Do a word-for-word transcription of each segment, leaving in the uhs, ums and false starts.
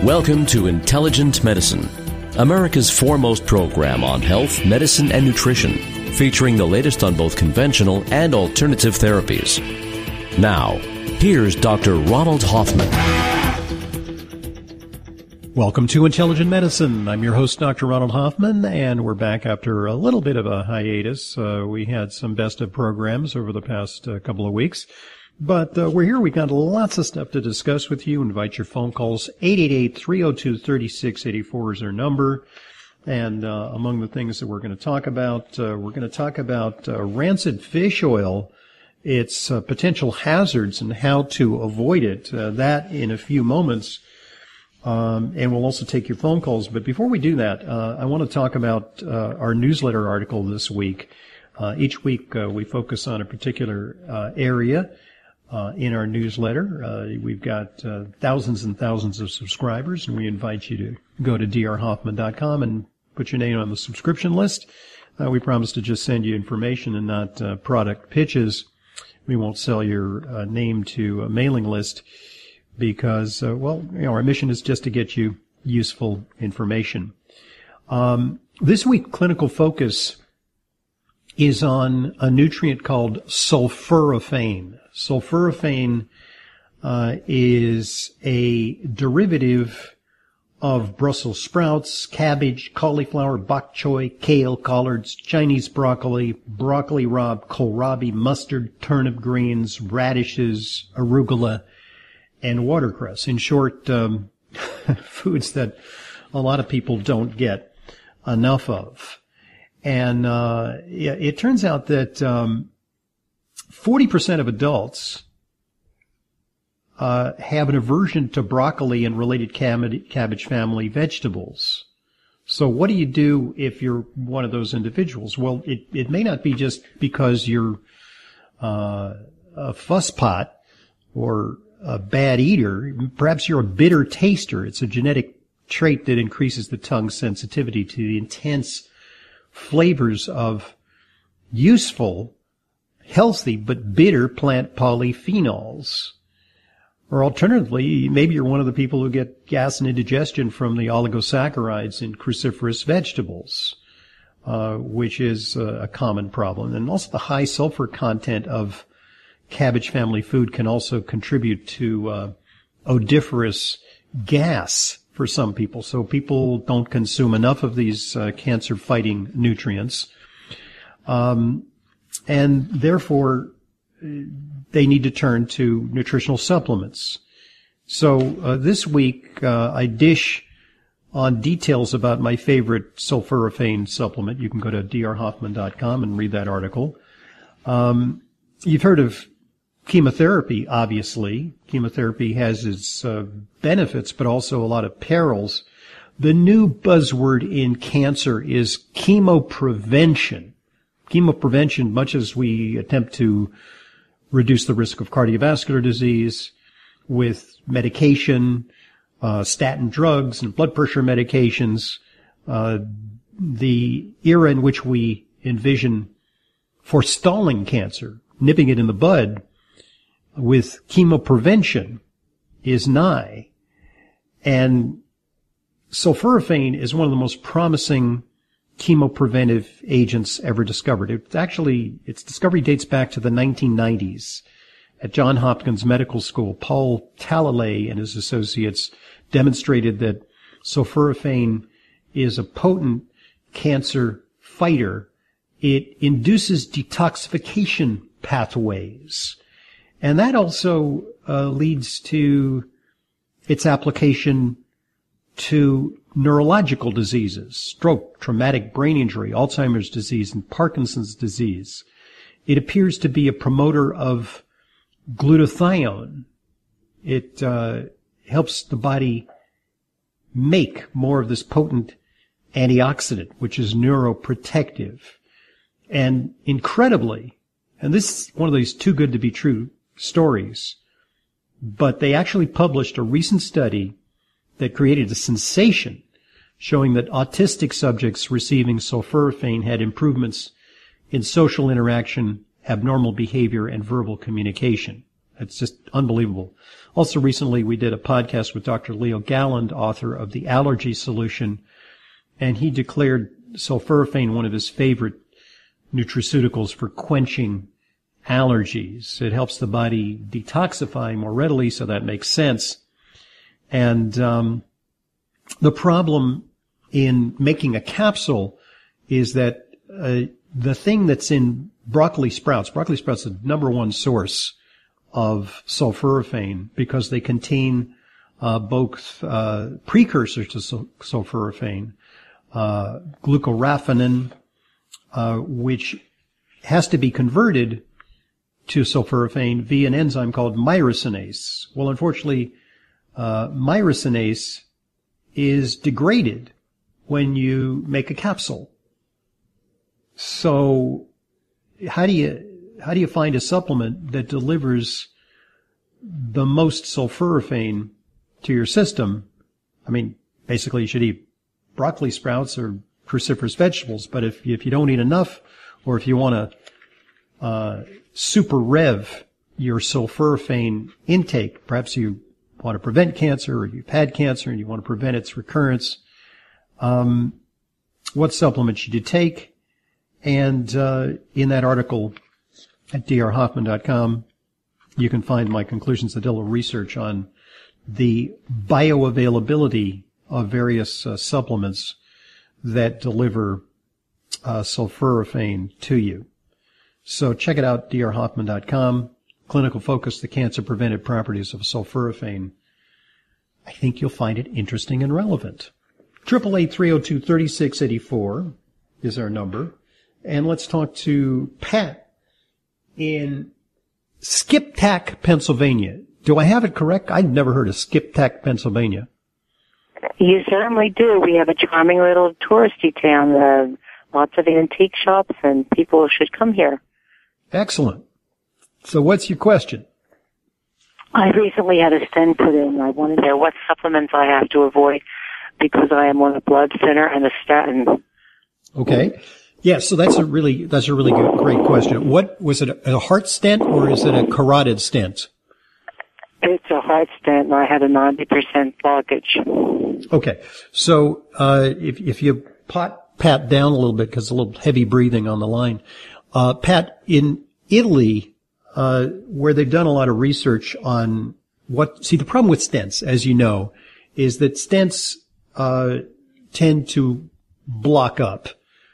Welcome to Intelligent Medicine, America's foremost program on health, medicine, and nutrition, featuring the latest on both conventional and alternative therapies. Now, here's Doctor Ronald Hoffman. Welcome to Intelligent Medicine. I'm your host, Doctor Ronald Hoffman, and we're back after a little bit of a hiatus. Uh, we had some best of programs over the past uh, couple of weeks. But uh, we're here. We've got lots of stuff to discuss with you. Invite your phone calls. eight eight eight, three oh two, three six eight four is our number. And uh, among the things that we're going to talk about, uh, we're going to talk about uh, rancid fish oil, its uh, potential hazards and how to avoid it. Uh, that in a few moments. Um, and we'll also take your phone calls. But before we do that, uh, I want to talk about uh, our newsletter article this week. Uh, each week uh, we focus on a particular uh, area. Uh, in our newsletter. Uh, we've got uh, thousands and thousands of subscribers, and we invite you to go to d r hoffman dot com and put your name on the subscription list. Uh, we promise to just send you information and not uh, product pitches. We won't sell your uh, name to a mailing list because, uh, well, you know, our mission is just to get you useful information. Um, this week, Clinical Focus is on a nutrient called sulforaphane. Sulforaphane uh, is a derivative of Brussels sprouts, cabbage, cauliflower, bok choy, kale, collards, Chinese broccoli, broccoli rabe, kohlrabi, mustard, turnip greens, radishes, arugula, and watercress. In short, um, foods that a lot of people don't get enough of. And uh, yeah, it turns out that um, forty percent of adults uh, have an aversion to broccoli and related cabbage family vegetables. So what do you do if you're one of those individuals? Well, it, it may not be just because you're uh, a fusspot or a bad eater. Perhaps you're a bitter taster. It's a genetic trait that increases the tongue's sensitivity to the intense flavors of useful, healthy, but bitter plant polyphenols. Or alternatively, maybe you're one of the people who get gas and indigestion from the oligosaccharides in cruciferous vegetables, uh, which is uh, a common problem. And also the high sulfur content of cabbage family food can also contribute to uh, odoriferous gas for some people. So people don't consume enough of these uh, cancer-fighting nutrients. Um, and therefore, they need to turn to nutritional supplements. So uh, this week, uh, I dish on details about my favorite sulforaphane supplement. You can go to d r hoffman dot com and read that article. Um, you've heard of chemotherapy, obviously. Chemotherapy has its uh, benefits, but also a lot of perils. The new buzzword in cancer is chemoprevention. Chemoprevention, much as we attempt to reduce the risk of cardiovascular disease with medication, uh, statin drugs and blood pressure medications, uh, the era in which we envision forestalling cancer, nipping it in the bud, with chemoprevention is nigh. And sulforaphane is one of the most promising chemopreventive agents ever discovered. It's actually, its discovery dates back to the nineteen nineties. At Johns Hopkins Medical School, Paul Talalay and his associates demonstrated that sulforaphane is a potent cancer fighter. It induces detoxification pathways. And that also uh, leads to its application to neurological diseases, stroke, traumatic brain injury, Alzheimer's disease, and Parkinson's disease. It appears to be a promoter of glutathione. It uh, helps the body make more of this potent antioxidant, which is neuroprotective. And incredibly, and this is one of these too good to be true stories, but they actually published a recent study that created a sensation showing that autistic subjects receiving sulforaphane had improvements in social interaction, abnormal behavior, and verbal communication. It's just unbelievable. Also, recently we did a podcast with Doctor Leo Galland, author of The Allergy Solution, and he declared sulforaphane one of his favorite nutraceuticals for quenching allergies. It helps the body detoxify more readily, so that makes sense. And um, the problem in making a capsule is that uh, the thing that's in broccoli sprouts, broccoli sprouts is the number one source of sulforaphane because they contain uh, both uh, precursors to sul- sulforaphane, uh, glucoraphanin, uh, which has to be converted to sulforaphane via an enzyme called myrosinase. Well, unfortunately, uh, myrosinase is degraded when you make a capsule. So how do you, how do you find a supplement that delivers the most sulforaphane to your system? I mean, basically you should eat broccoli sprouts or cruciferous vegetables, but if, if you don't eat enough, or if you want to, uh, super rev your sulforaphane intake, perhaps you want to prevent cancer or you've had cancer and you want to prevent its recurrence, um, what supplement should you take? And uh, in that article at d r hoffman dot com, you can find my conclusions. I did a little research on the bioavailability of various uh, supplements that deliver uh, sulforaphane to you. So check it out, d r hoffman dot com. Clinical Focus, the cancer-preventive properties of sulforaphane. I think you'll find it interesting and relevant. Triple eight three oh two thirty six eighty four is our number. And let's talk to Pat in Skiptack, Pennsylvania. Do I have it correct? I've never heard of Skiptack, Pennsylvania. You certainly do. We have a charming little touristy town. Uh, lots of antique shops, and people should come here. Excellent. So what's your question? I recently had a stent put in. I wanted to know what supplements I have to avoid because I am on a blood thinner and a statin. Okay. Yeah, so that's a really, that's a really good, great question. What, was it a, a heart stent or is it a carotid stent? It's a heart stent, and I had a ninety percent blockage. Okay. So, uh, if, if you pot, pat down a little bit, because a little heavy breathing on the line, uh, Pat, in Italy, uh, where they've done a lot of research on what, see, the problem with stents, as you know, is that stents, uh, tend to block up.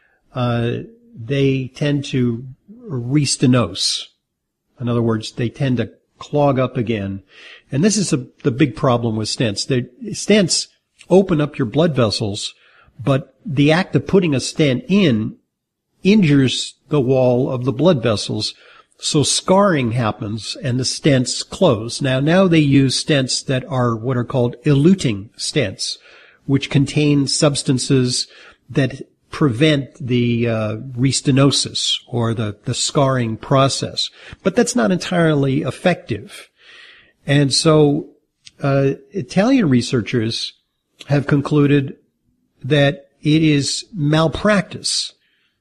Uh, they tend to restenose. In other words, they tend to clog up again. And this is a, the big problem with stents. The stents open up your blood vessels, but the act of putting a stent in injures the wall of the blood vessels. So scarring happens and the stents close. Now, now they use stents that are what are called eluting stents, which contain substances that prevent the uh, restenosis or the, the scarring process. But that's not entirely effective. And so uh, Italian researchers have concluded that it is malpractice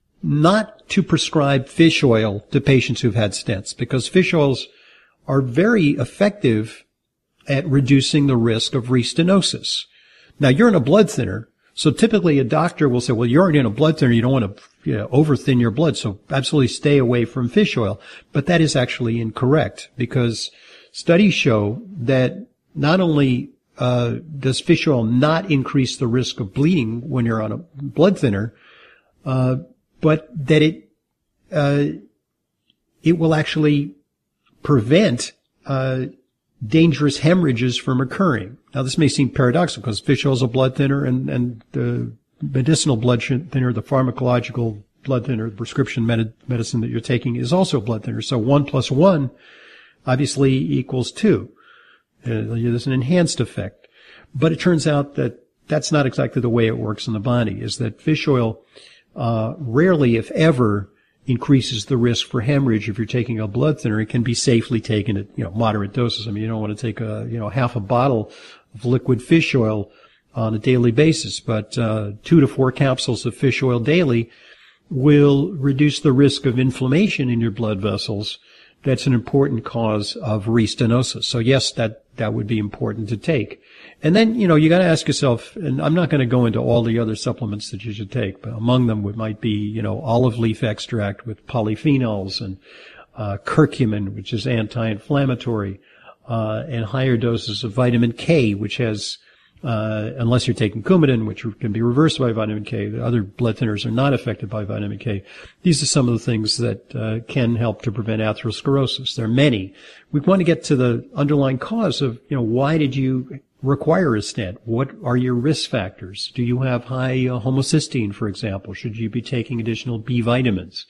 not to prescribe fish oil to patients who've had stents, because fish oils are very effective at reducing the risk of restenosis. Now, you're in a blood thinner, so typically a doctor will say, well, you're already in a blood thinner, you don't want to you know, over-thin your blood, so absolutely stay away from fish oil. But that is actually incorrect, because studies show that not only uh does fish oil not increase the risk of bleeding when you're on a blood thinner, uh but that it uh it will actually prevent uh dangerous hemorrhages from occurring. Now, this may seem paradoxical because fish oil is a blood thinner, and, and the medicinal blood thinner, the pharmacological blood thinner, the prescription med- medicine that you're taking is also a blood thinner. So one plus one obviously equals two. Uh, there's an enhanced effect. But it turns out that that's not exactly the way it works in the body, is that fish oil uh rarely, if ever, increases the risk for hemorrhage if you're taking a blood thinner. It can be safely taken at, you know, moderate doses. I mean, you don't want to take a, you know, half a bottle of liquid fish oil on a daily basis, but uh two to four capsules of fish oil daily will reduce the risk of inflammation in your blood vessels that's an important cause of restenosis. So yes, that, that would be important to take. And then, you know, you got to ask yourself, and I'm not going to go into all the other supplements that you should take, but among them would, might be, you know, olive leaf extract with polyphenols and uh, curcumin, which is anti-inflammatory, uh, and higher doses of vitamin K, which has, uh, unless you're taking Coumadin, which can be reversed by vitamin K, the other blood thinners are not affected by vitamin K. These are some of the things that uh, can help to prevent atherosclerosis. There are many. We want to get to the underlying cause of, you know, why did you require a stent? What are your risk factors? Do you have high uh, homocysteine, for example? Should you be taking additional B vitamins?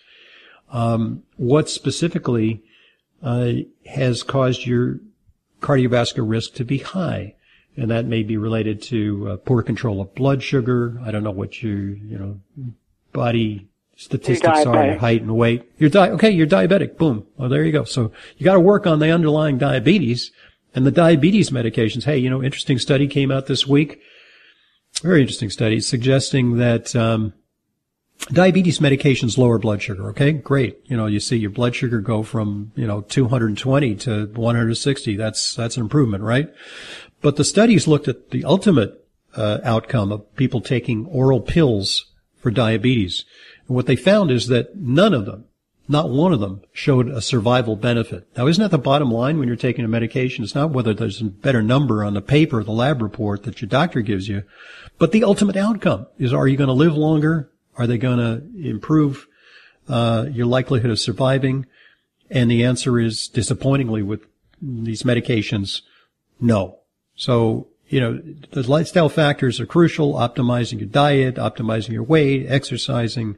Um, what specifically uh, has caused your cardiovascular risk to be high? And that may be related to uh, poor control of blood sugar. I don't know what your, you know, body statistics are, your height and weight. You're di- okay, you're diabetic. Boom. Oh, there you go. So you got to work on the underlying diabetes. And the diabetes medications, hey, you know, interesting study came out this week. Very interesting study suggesting that um diabetes medications lower blood sugar. Okay, great. You know, you see your blood sugar go from, you know, two hundred twenty to one hundred sixty. That's, that's an improvement, right? But the studies looked at the ultimate uh, outcome of people taking oral pills for diabetes. And what they found is that none of them, not one of them, showed a survival benefit. Now, isn't that the bottom line when you're taking a medication? It's not whether there's a better number on the paper, the lab report that your doctor gives you, but the ultimate outcome is, are you going to live longer? Are they going to improve uh your likelihood of surviving? And the answer is, disappointingly, with these medications, no. So, you know, the lifestyle factors are crucial: optimizing your diet, optimizing your weight, exercising,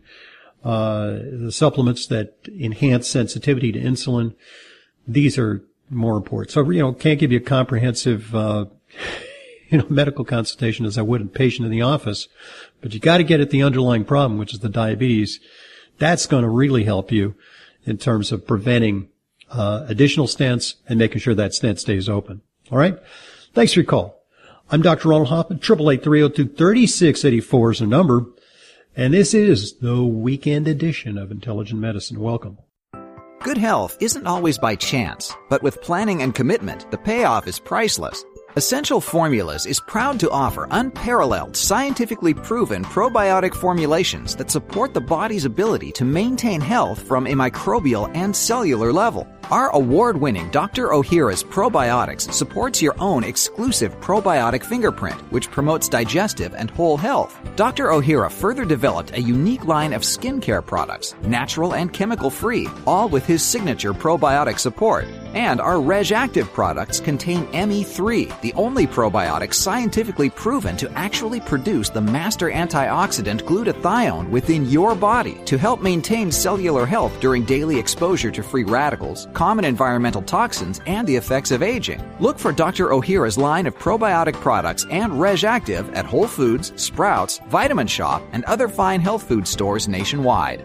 uh the supplements that enhance sensitivity to insulin. These are more important. So, you know, can't give you a comprehensive uh you know, medical consultation as I would a patient in the office, but you got to get at the underlying problem, which is the diabetes. That's going to really help you in terms of preventing uh additional stents and making sure that stent stays open. All right? Thanks for your call. I'm Doctor Ronald Hoffman. eight eight eight, three oh two, three six eight four is the number. And this is the weekend edition of Intelligent Medicine. Welcome. Good health isn't always by chance, but with planning and commitment, the payoff is priceless. Essential Formulas is proud to offer unparalleled, scientifically proven probiotic formulations that support the body's ability to maintain health from a microbial and cellular level. Our award-winning Doctor Ohhira's Probiotics supports your own exclusive probiotic fingerprint, which promotes digestive and whole health. Doctor Ohhira further developed a unique line of skincare products, natural and chemical-free, all with his signature probiotic support. And our Reg Active products contain M E three, the only probiotic scientifically proven to actually produce the master antioxidant glutathione within your body to help maintain cellular health during daily exposure to free radicals, common environmental toxins, and the effects of aging. Look for Doctor Ohhira's line of probiotic products and Reg Active at Whole Foods, Sprouts, Vitamin Shop, and other fine health food stores nationwide.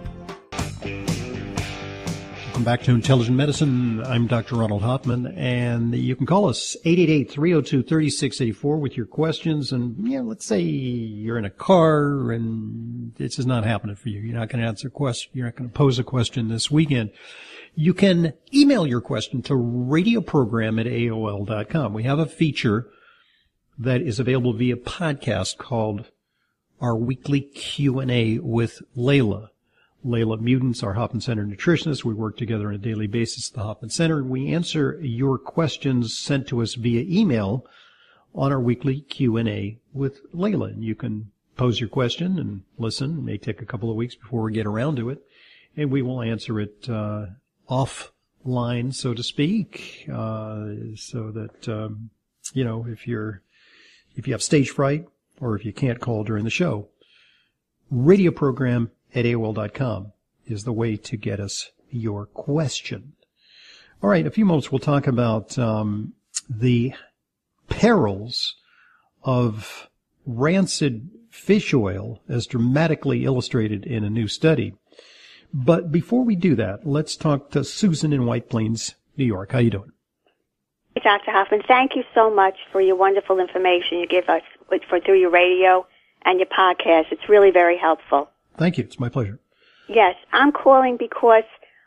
Welcome back to Intelligent Medicine. I'm Doctor Ronald Hoffman, and you can call us eight eight eight, three oh two, three six eight four with your questions. And, you know, let's say you're in a car and this is not happening for you. You're not going to answer a question. You're not going to pose a question this weekend. You can email your question to radioprogram at A O L dot com. We have a feature that is available via podcast called our weekly Q and A with Layla. Layla Mutants, our Hoffman Center nutritionist. We work together on a daily basis at the Hoffman Center. We answer your questions sent to us via email on our weekly Q and A with Layla. And you can pose your question and listen. It may take a couple of weeks before we get around to it. And we will answer it uh offline, so to speak, uh so that, um, you know, if you're, if you have stage fright or if you can't call during the show, radio program at A O L dot com is the way to get us your question. All right, in a few moments we'll talk about um, the perils of rancid fish oil as dramatically illustrated in a new study. But before we do that, let's talk to Susan in White Plains, New York. How you doing? Hey, Doctor Hoffman, thank you so much for your wonderful information you give us for through your radio and your podcast. It's really very helpful. Thank you. It's my pleasure. Yes, I'm calling because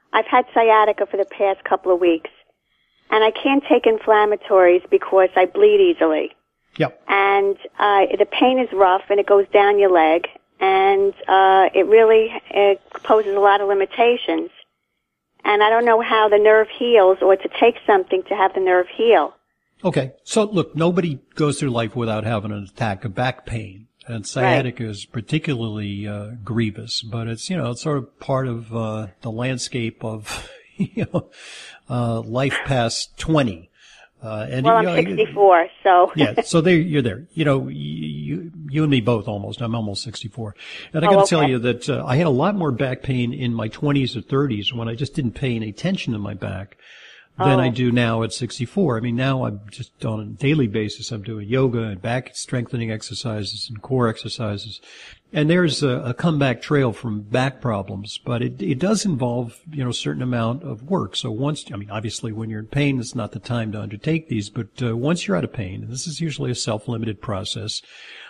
I've had sciatica for the past couple of weeks, and I can't take inflammatories because I bleed easily. Yep. And uh, the pain is rough, and it goes down your leg, and uh, it really it poses a lot of limitations. And I don't know how the nerve heals, or to take something to have the nerve heal. Okay. So, look, nobody goes through life without having an attack of back pain. And sciatica right. is particularly uh, grievous, but it's, you know, it's sort of part of uh, the landscape of, you know, uh, life past twenty. Uh, and, well, you I'm know, sixty-four, so. Yeah, so there, you're there. You know, you, you and me both almost. I'm almost sixty-four. And I oh, gotta okay. tell you that uh, I had a lot more back pain in my twenties or thirties when I just didn't pay any attention to my back than oh. I do now at sixty-four. I mean, now I'm just on a daily basis, I'm doing yoga and back strengthening exercises and core exercises. And there's a, a comeback trail from back problems, but it, it does involve, you know, a certain amount of work. So once, I mean, obviously when you're in pain, it's not the time to undertake these, but uh, once you're out of pain, and this is usually a self-limited process,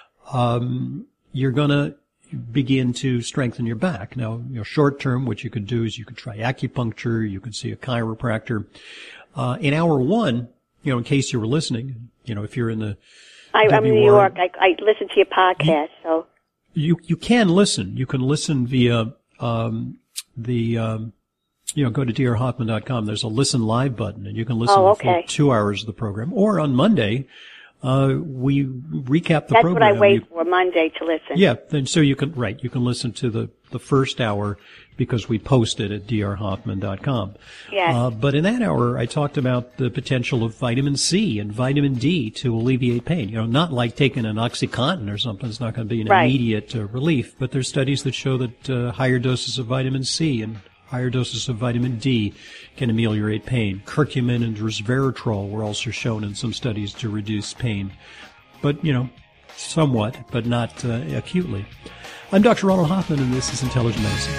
um, you're gonna begin to strengthen your back. Now, you know, short term, what you could do is you could try acupuncture, you could see a chiropractor. Uh, in hour one, you know, in case you were listening, you know, if you're in the I, I'm in New York. I, I listen to your podcast, so. You, you can listen. You can listen via, um, the, um, you know, go to d r hoffman dot com. There's a listen live button and you can listen oh, to okay. two hours of the program. Or on Monday, uh, we recap the That's program. That's what I wait you, for, Monday to listen. Yeah. Then, so you can, right, you can listen to the, the first hour because we post it at d r hoffman dot com. Yes. Uh, but in that hour, I talked about the potential of vitamin C and vitamin D to alleviate pain. You know, not like taking an OxyContin or something. It's not going to be an right. immediate uh, relief, but there's studies that show that uh, higher doses of vitamin C and higher doses of vitamin D can ameliorate pain. Curcumin and resveratrol were also shown in some studies to reduce pain. But, you know, somewhat, but not uh, acutely. I'm Doctor Ronald Hoffman, and this is Intelligent Medicine.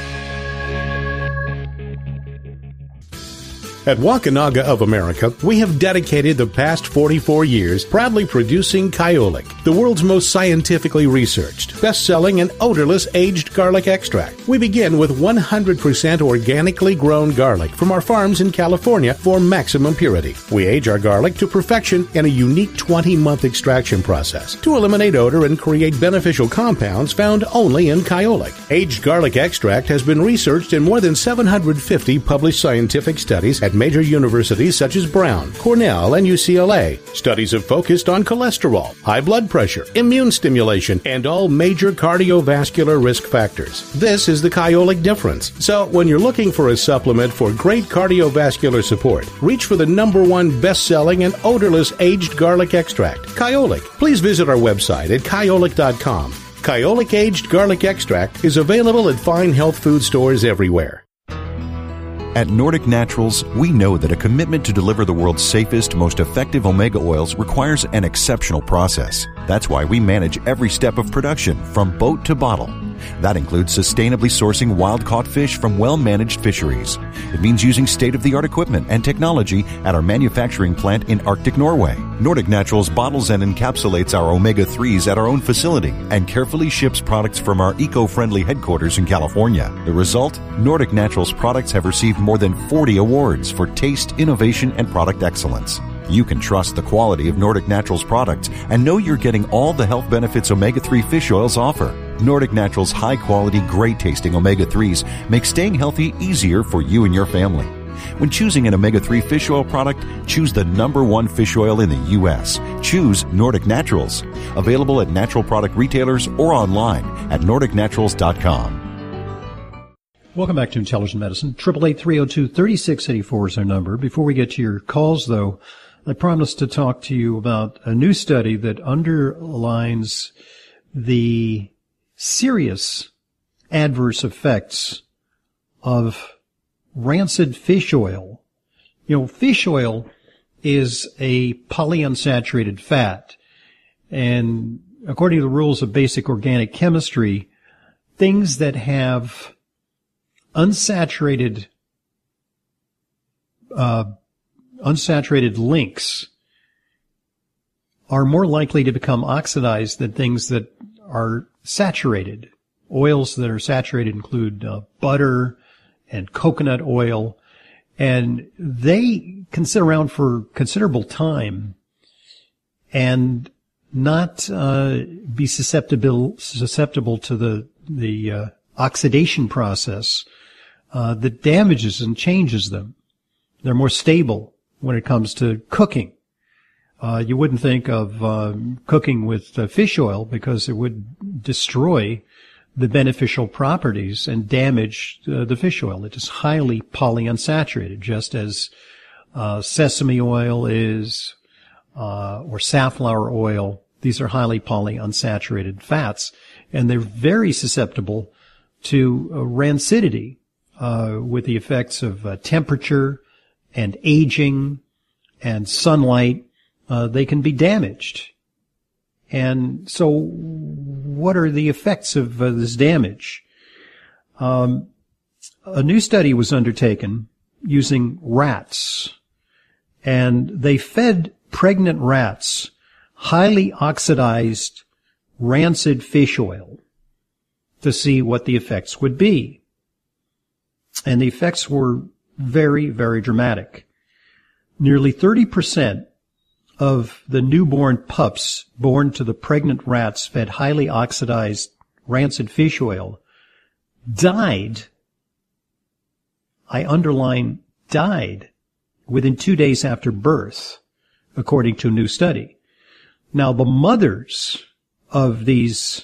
At Wakunaga of America, we have dedicated the past forty-four years proudly producing Kyolic, the world's most scientifically researched, best-selling, and odorless aged garlic extract. We begin with one hundred percent organically grown garlic from our farms in California for maximum purity. We age our garlic to perfection in a unique twenty-month extraction process to eliminate odor and create beneficial compounds found only in Kyolic. Aged garlic extract has been researched in more than seven hundred fifty published scientific studies at major universities such as Brown, Cornell, and U C L A. Studies have focused on cholesterol, high blood pressure, immune stimulation, and all major cardiovascular risk factors. This is the Kyolic difference. So when you're looking for a supplement for great cardiovascular support, reach for the number one best-selling and odorless aged garlic extract, Kyolic. Please visit our website at kyolic dot com. Kyolic Aged Garlic Extract is available at fine health food stores everywhere. At Nordic Naturals, we know that a commitment to deliver the world's safest, most effective omega oils requires an exceptional process. That's why we manage every step of production, from boat to bottle. That includes sustainably sourcing wild-caught fish from well-managed fisheries. It means using state-of-the-art equipment and technology at our manufacturing plant in Arctic Norway. Nordic Naturals bottles and encapsulates our omega threes at our own facility and carefully ships products from our eco-friendly headquarters in California. The result? Nordic Naturals products have received more than forty awards for taste, innovation, and product excellence. You can trust the quality of Nordic Naturals products and know you're getting all the health benefits omega three fish oils offer. Nordic Naturals' high-quality, great-tasting omega threes make staying healthy easier for you and your family. When choosing an omega three fish oil product, choose the number one fish oil in the U S. Choose Nordic Naturals. Available at natural product retailers or online at nordic naturals dot com. Welcome back to Intelligent Medicine. eight eight eight, three oh two, three six eight four is our number. Before we get to your calls, though, I promised to talk to you about a new study that underlines the serious adverse effects of rancid fish oil. You know, fish oil is a polyunsaturated fat, and according to the rules of basic organic chemistry, things that have unsaturated uh unsaturated links are more likely to become oxidized than things that are saturated. Oils that are saturated include uh, butter and coconut oil. And they can sit around for considerable time and not uh, be susceptible susceptible to the the uh, oxidation process uh, that damages and changes them. They're more stable when it comes to cooking. Uh, you wouldn't think of uh, cooking with uh, fish oil because it would destroy the beneficial properties and damage uh, the fish oil. It is highly polyunsaturated, just as uh, sesame oil is, uh, or safflower oil. These are highly polyunsaturated fats, and they're very susceptible to uh, rancidity uh, with the effects of uh, temperature and aging and sunlight. Uh, they can be damaged. And so what are the effects of uh, this damage? Um, a new study was undertaken using rats, and they fed pregnant rats highly oxidized rancid fish oil to see what the effects would be. And the effects were very, very dramatic. Nearly thirty percent of the newborn pups born to the pregnant rats fed highly oxidized rancid fish oil died, I underline died, within two days after birth, according to a new study. Now, the mothers of these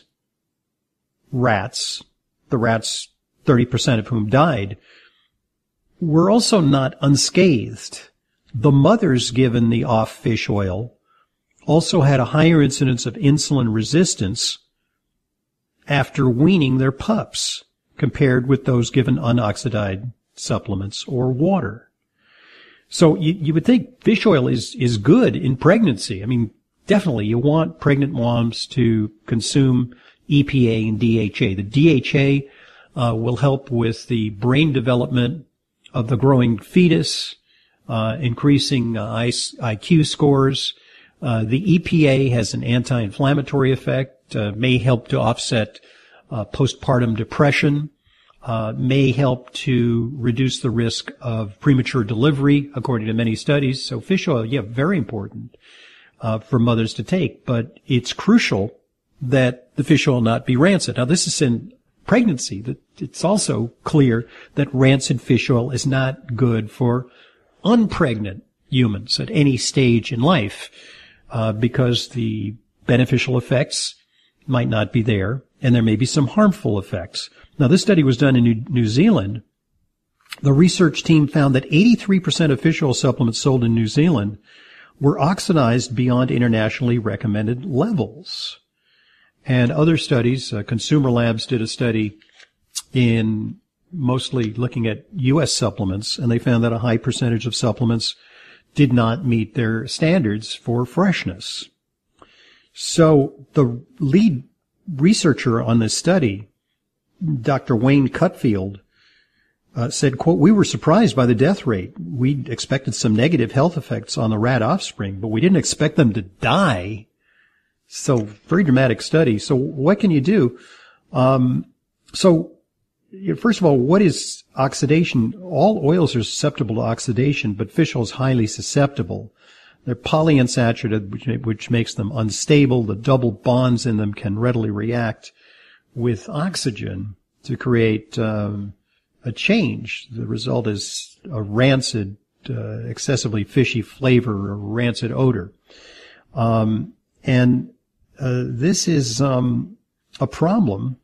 rats, the rats, thirty percent of whom died, were also not unscathed. The mothers given the off fish oil also had a higher incidence of insulin resistance after weaning their pups compared with those given unoxidized supplements or water. So you, you would think fish oil is, is good in pregnancy. I mean, definitely you want pregnant moms to consume E P A and D H A. The D H A uh, will help with the brain development of the growing fetus, Uh, increasing uh, I Q scores. Uh, the E P A has an anti-inflammatory effect, uh, may help to offset uh, postpartum depression, uh, may help to reduce the risk of premature delivery, according to many studies. So fish oil, yeah, very important uh, for mothers to take, but it's crucial that the fish oil not be rancid. Now, this is in pregnancy. That it's also clear that rancid fish oil is not good for unpregnant humans at any stage in life, uh, because the beneficial effects might not be there, and there may be some harmful effects. Now, this study was done in New, New Zealand. The research team found that eighty-three percent of fish oil supplements sold in New Zealand were oxidized beyond internationally recommended levels. And other studies, uh, Consumer Labs did a study in mostly looking at U S supplements, and they found that a high percentage of supplements did not meet their standards for freshness. So the lead researcher on this study, Doctor Wayne Cutfield, uh, said, quote, "We were surprised by the death rate. We expected some negative health effects on the rat offspring, but we didn't expect them to die." So very dramatic study. So what can you do? Um, so First of all, what is oxidation? All oils are susceptible to oxidation, but fish oil is highly susceptible. They're polyunsaturated, which, which makes them unstable. The double bonds in them can readily react with oxygen to create um, a change. The result is a rancid, uh, excessively fishy flavor or rancid odor. Um, and uh, this is um, a problem.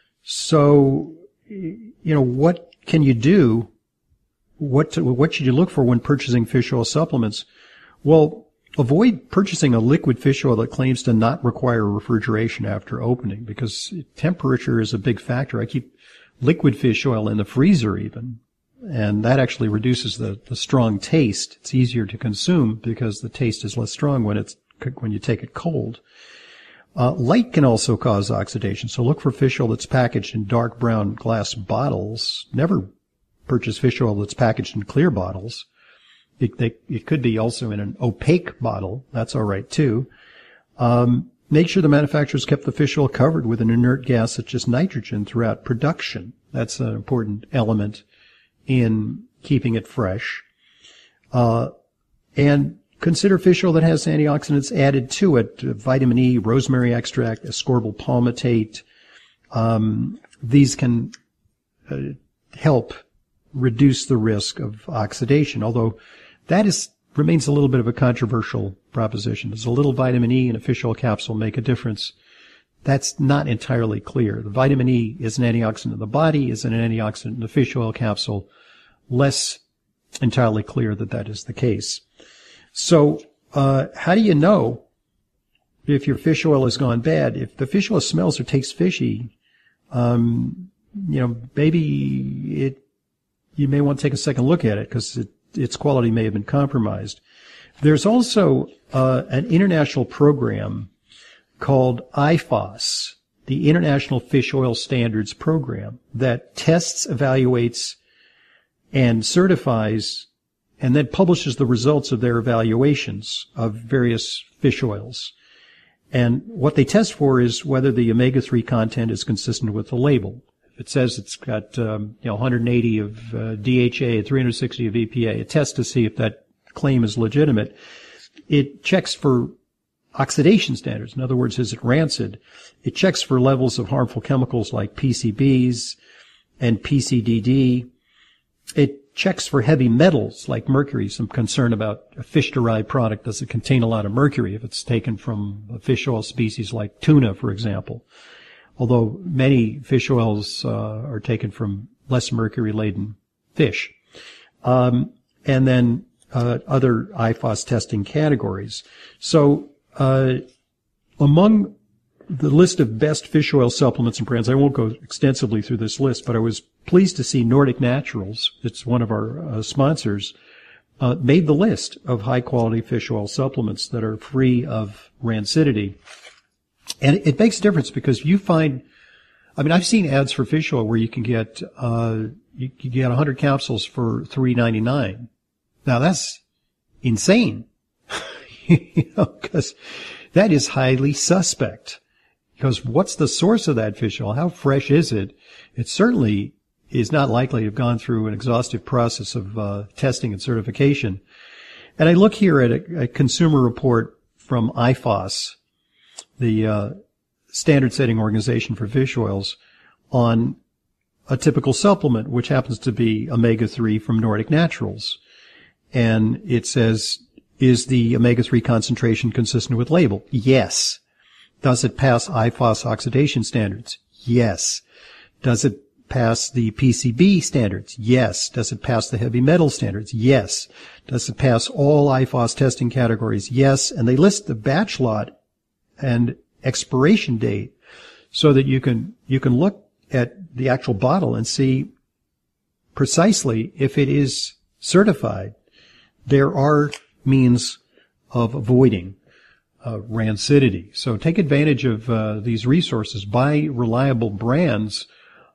So, you know, what can you do? What to, what should you look for when purchasing fish oil supplements? Well, avoid purchasing a liquid fish oil that claims to not require refrigeration after opening, because temperature is a big factor. I keep liquid fish oil in the freezer even, and that actually reduces the, the strong taste. It's easier to consume because the taste is less strong when it's when you take it cold. Uh, light can also cause oxidation, so look for fish oil that's packaged in dark brown glass bottles. Never purchase fish oil that's packaged in clear bottles. It, they, it could be also in an opaque bottle. That's all right, too. Um, make sure the manufacturers kept the fish oil covered with an inert gas such as nitrogen throughout production. That's an important element in keeping it fresh. Uh, and consider fish oil that has antioxidants added to it, vitamin E, rosemary extract, ascorbyl palmitate. Um, these can uh, help reduce the risk of oxidation, although that is remains a little bit of a controversial proposition. Does a little vitamin E in a fish oil capsule make a difference? That's not entirely clear. The vitamin E is an antioxidant in the body, is an antioxidant in the fish oil capsule. Less entirely clear that that is the case. So, uh, how do you know if your fish oil has gone bad? If the fish oil smells or tastes fishy, um, you know, maybe it, you may want to take a second look at it because it, its quality may have been compromised. There's also, uh, an international program called I F O S, the International Fish Oil Standards Program, that tests, evaluates, and certifies, and then publishes the results of their evaluations of various fish oils. And what they test for is whether the omega three content is consistent with the label. If it says it's got um, you know one hundred eighty of uh, D H A, three hundred sixty of E P A, it tests to see if that claim is legitimate. It checks for oxidation standards. In other words, is it rancid? It checks for levels of harmful chemicals like P C Bs and P C D D. It checks for heavy metals like mercury. Some concern about a fish-derived product. Does it contain a lot of mercury if it's taken from a fish oil species like tuna, for example? Although many fish oils uh, are taken from less mercury-laden fish. Um, and then uh, other I F O S testing categories. So uh, among the list of best fish oil supplements and brands, I won't go extensively through this list, but I was pleased to see Nordic Naturals, it's one of our uh, sponsors, uh, made the list of high-quality fish oil supplements that are free of rancidity. And it makes a difference because you find, I mean, I've seen ads for fish oil where you can get, uh, you can get one hundred capsules for three ninety-nine. Now that's insane, you know, because that is highly suspect. Because what's the source of that fish oil? How fresh is it? It certainly is not likely to have gone through an exhaustive process of uh, testing and certification. And I look here at a, a consumer report from I F O S, the uh, standard-setting organization for fish oils, on a typical supplement, which happens to be omega three from Nordic Naturals. And it says, is the omega three concentration consistent with label? Yes. Does it pass I F O S oxidation standards? Yes. Does it pass the P C B standards? Yes. Does it pass the heavy metal standards? Yes. Does it pass all I F O S testing categories? Yes. And they list the batch lot and expiration date so that you can, you can look at the actual bottle and see precisely if it is certified. There are means of avoiding uh, rancidity. So take advantage of uh, these resources. Buy reliable brands.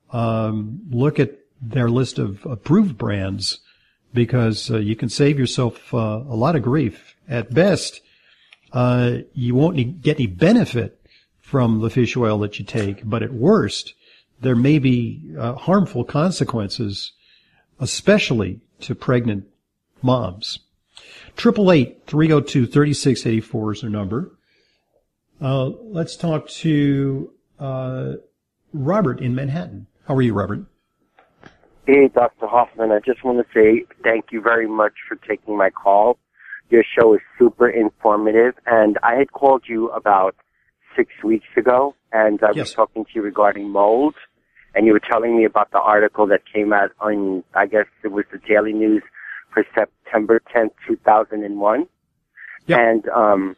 Um, look at their list of approved brands because uh, you can save yourself uh, a lot of grief. At best, uh, you won't get any benefit from the fish oil that you take, but at worst, there may be uh, harmful consequences, especially to pregnant moms. Triple eight three oh two thirty six eighty four is their number. Uh, let's talk to uh, Robert in Manhattan. How are you, Robert? Hey, Doctor Hoffman. I just want to say thank you very much for taking my call. Your show is super informative, and I had called you about six weeks ago, and I yes. was talking to you regarding mold, and you were telling me about the article that came out on, I guess it was the Daily News for September tenth, two thousand one. Yep. And um,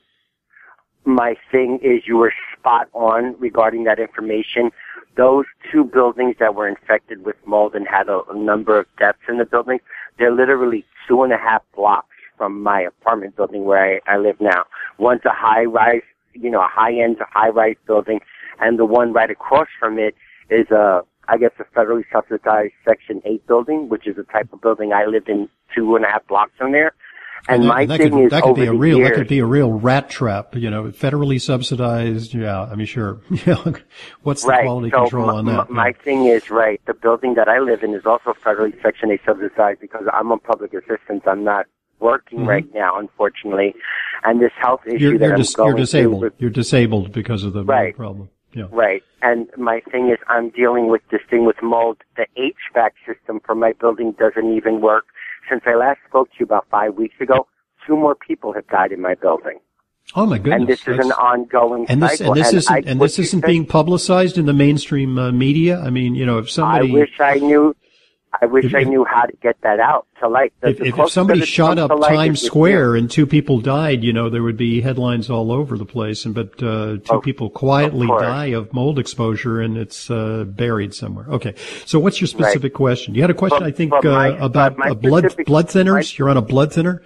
my thing is you were spot on regarding that information. Those two buildings that were infected with mold and had a, a number of deaths in the buildings, they're literally two and a half blocks from my apartment building where I, I live now. One's a high-rise, you know, a high-end high-rise building, and the one right across from it is a, I guess, a federally subsidized Section eight building, which is the type of building I lived in two and a half blocks from there. And, and my that thing could, is, that could over be a the real, years, that could be a real rat trap, you know, federally subsidized. Yeah, I mean, sure. What's the right. quality so control m- on that? M- my yeah. thing is, right, the building that I live in is also federally Section eight subsidized because I'm on public assistance. I'm not working mm-hmm. right now, unfortunately. And this health issue you're, that you're I'm dis- going You're disabled. through. With, you're disabled because of the right. problem. Yeah. Right. And my thing is, I'm dealing with this thing with mold. The H V A C system for my building doesn't even work. Since I last spoke to you about five weeks ago, two more people have died in my building. Oh my goodness! And this That's, is an ongoing and this, cycle. And this and isn't, I, and this isn't being publicized in the mainstream uh, media. I mean, you know, if somebody, I wish I knew. I wish if, I knew how to get that out to light. The, if, the if, if somebody shot up Times Square and two people died, you know, there would be headlines all over the place. And but uh, two of, people quietly of die of mold exposure, and it's uh, buried somewhere. Okay, so what's your specific right. question? You had a question, but, I think, my, uh, about uh, blood blood thinners. My, You're on a blood thinner.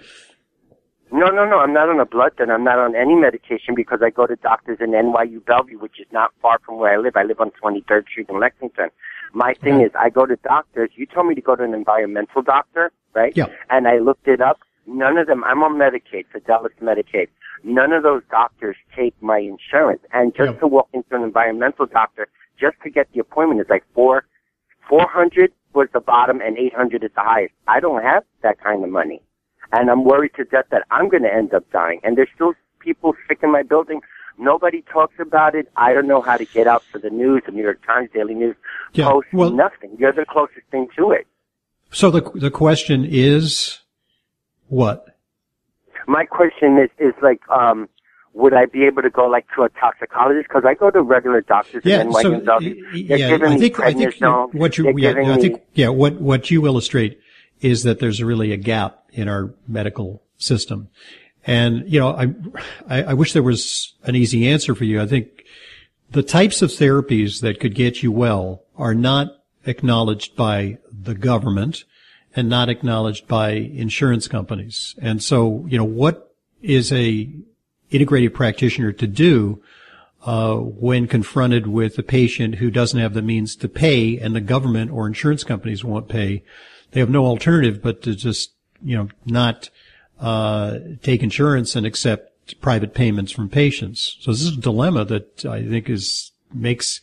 No, no, no. I'm not on a blood thinner. I'm not on any medication because I go to doctors in N Y U Bellevue, which is not far from where I live. I live on twenty-third Street in Lexington. My thing is, I go to doctors. You told me to go to an environmental doctor, right? Yeah. And I looked it up. None of them, I'm on Medicaid, Fidelis Medicaid. None of those doctors take my insurance. And just yeah. to walk into an environmental doctor, just to get the appointment is like four, four hundred was the bottom and eight hundred is the highest. I don't have that kind of money. And I'm worried to death that I'm going to end up dying. And there's still people sick in my building. Nobody talks about it. I don't know how to get out for the news, the New York Times, Daily News, yeah. post well, nothing. You're the closest thing to it. So the the question is, what? My question is, is like, um, would I be able to go like to a toxicologist? Because I go to regular doctors yeah, in so, N Y U. yeah, I think, I think what you, yeah, I think, yeah, what, what you illustrate is that there's really a gap in our medical system. And, you know, I, I, I wish there was an easy answer for you. I think the types of therapies that could get you well are not acknowledged by the government and not acknowledged by insurance companies. And so, you know, what is a integrative practitioner to do uh when confronted with a patient who doesn't have the means to pay and the government or insurance companies won't pay? They have no alternative but to just, you know, not uh take insurance and accept private payments from patients. So this is a dilemma that I think is makes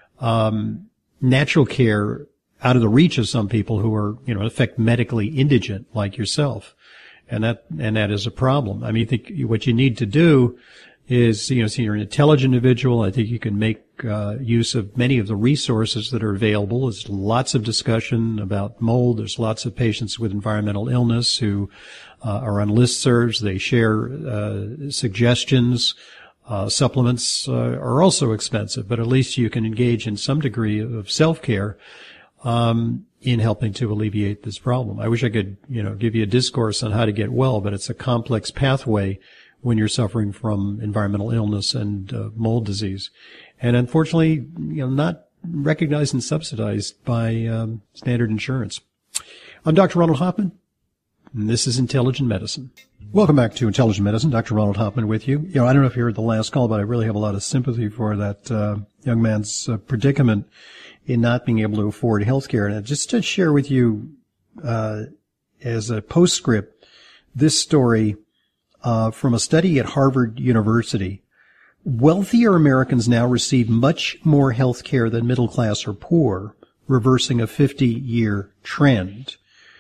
um natural care out of the reach of some people who are, you know, in effect medically indigent like yourself. And that, and that is a problem. I mean, I think what you need to do is, you know, so you're an intelligent individual. I think you can make uh, use of many of the resources that are available. There's lots of discussion about mold. There's lots of patients with environmental illness who uh, are on listservs. They share uh, suggestions. Uh, supplements uh, are also expensive, but at least you can engage in some degree of self-care um, in helping to alleviate this problem. I wish I could, you know, give you a discourse on how to get well, but it's a complex pathway when you're suffering from environmental illness and uh, mold disease. And unfortunately, you know, not recognized and subsidized by um, standard insurance. I'm Doctor Ronald Hoffman, and this is Intelligent Medicine. Welcome back to Intelligent Medicine. Doctor Ronald Hoffman with you. You know, I don't know if you heard the last call, but I really have a lot of sympathy for that uh, young man's uh, predicament in not being able to afford health care. And just to share with you uh as a postscript, this story uh from a study at Harvard University. Wealthier Americans now receive much more health care than middle class or poor, reversing a fifty-year trend.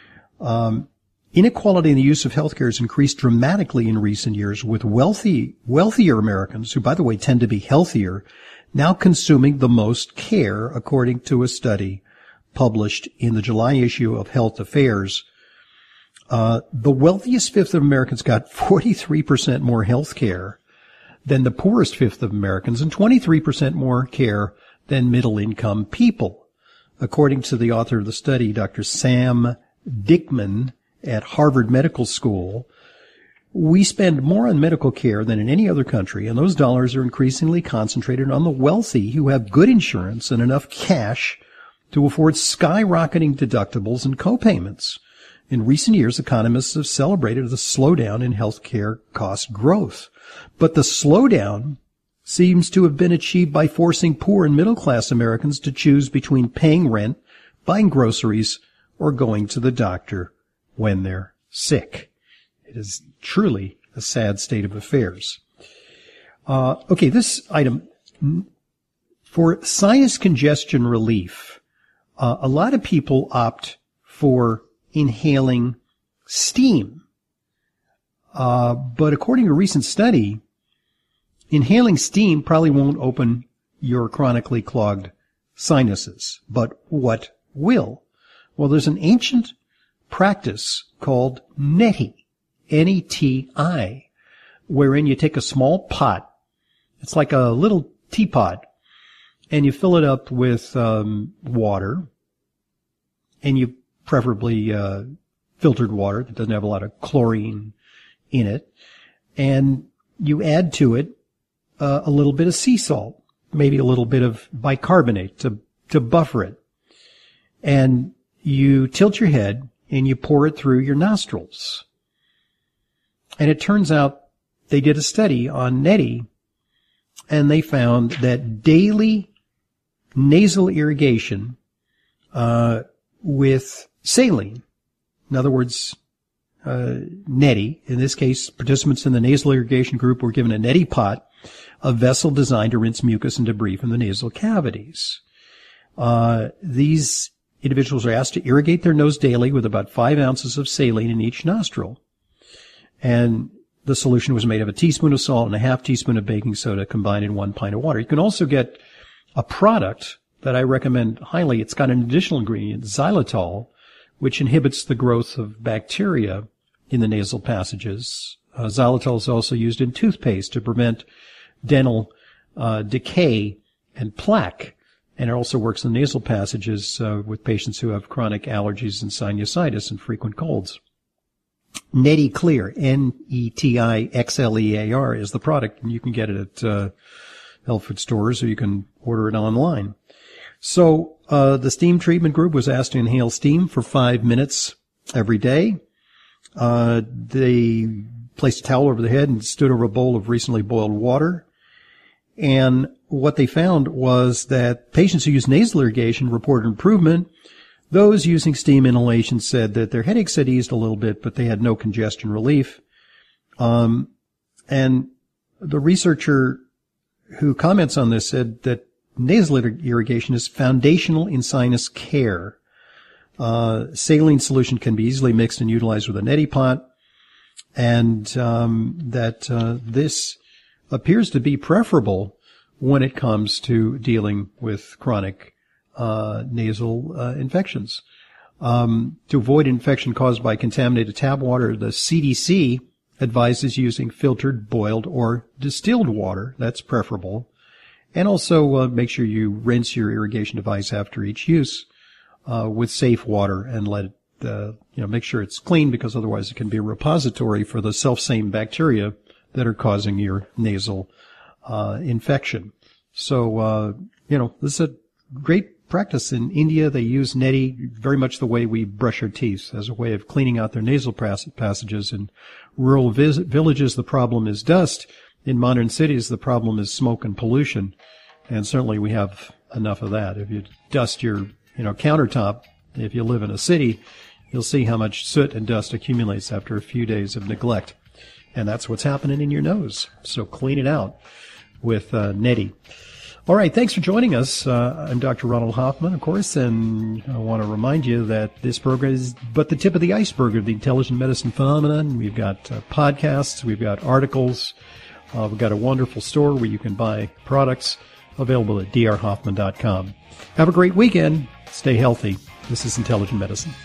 Um Inequality in the use of healthcare has increased dramatically in recent years, with wealthy, wealthier Americans, who, by the way, tend to be healthier, now consuming the most care, according to a study published in the July issue of Health Affairs. Uh, the wealthiest fifth of Americans got forty-three percent more health care than the poorest fifth of Americans and twenty-three percent more care than middle-income people. According to the author of the study, Doctor Sam Dickman, at Harvard Medical School, we spend more on medical care than in any other country, and those dollars are increasingly concentrated on the wealthy who have good insurance and enough cash to afford skyrocketing deductibles and copayments. In recent years, economists have celebrated the slowdown in healthcare cost growth. But the slowdown seems to have been achieved by forcing poor and middle-class Americans to choose between paying rent, buying groceries, or going to the doctor when they're sick. It is truly a sad state of affairs. Uh, okay, this item, for sinus congestion relief, uh, a lot of people opt for inhaling steam. Uh, but according to a recent study, inhaling steam probably won't open your chronically clogged sinuses. But what will? Well, there's an ancient practice called neti, N E T I, wherein you take a small pot. It's like a little teapot, and you fill it up with um, water, and you preferably uh, filtered water that doesn't have a lot of chlorine in it, and you add to it uh, a little bit of sea salt, maybe a little bit of bicarbonate to to buffer it, and you tilt your head and you pour it through your nostrils. And it turns out they did a study on neti, and they found that daily nasal irrigation uh with saline, in other words, uh neti, in this case, participants in the nasal irrigation group were given a neti pot, a vessel designed to rinse mucus and debris from the nasal cavities. Uh these individuals are asked to irrigate their nose daily with about five ounces of saline in each nostril. And the solution was made of a teaspoon of salt and a half teaspoon of baking soda combined in one pint of water. You can also get a product that I recommend highly. It's got an additional ingredient, xylitol, which inhibits the growth of bacteria in the nasal passages. Uh, xylitol is also used in toothpaste to prevent dental uh, decay and plaque. And it also works in the nasal passages uh, with patients who have chronic allergies and sinusitis and frequent colds. Neti Clear, N E T I X L E A R, is the product, and you can get it at uh, health food stores, or you can order it online. So uh the steam treatment group was asked to inhale steam for five minutes every day. Uh They placed a towel over their head and stood over a bowl of recently boiled water. And what they found was that patients who used nasal irrigation reported improvement. Those using steam inhalation said that their headaches had eased a little bit, but they had no congestion relief. Um, and the researcher who comments on this said that nasal irrigation is foundational in sinus care. Uh, saline solution can be easily mixed and utilized with a neti pot, and um, that uh, this appears to be preferable when it comes to dealing with chronic Uh, nasal uh, infections. Um, to avoid infection caused by contaminated tap water, the C D C advises using filtered, boiled, or distilled water. That's preferable. And also uh, make sure you rinse your irrigation device after each use uh, with safe water and let it, uh, you know, make sure it's clean, because otherwise it can be a repository for the self-same bacteria that are causing your nasal uh, infection. So, uh, you know, this is a great practice. In India, they use neti very much the way we brush our teeth, as a way of cleaning out their nasal passages. In rural vis- villages, the problem is dust. In modern cities, the problem is smoke and pollution. And certainly we have enough of that. If you dust your, you know, countertop, if you live in a city, you'll see how much soot and dust accumulates after a few days of neglect. And that's what's happening in your nose. So clean it out with uh, neti. All right, thanks for joining us. Uh, I'm Doctor Ronald Hoffman, of course, and I want to remind you that this program is but the tip of the iceberg of the intelligent medicine phenomenon. We've got uh, podcasts, we've got articles, uh, we've got a wonderful store where you can buy products, available at d r hoffman dot com. Have a great weekend. Stay healthy. This is Intelligent Medicine.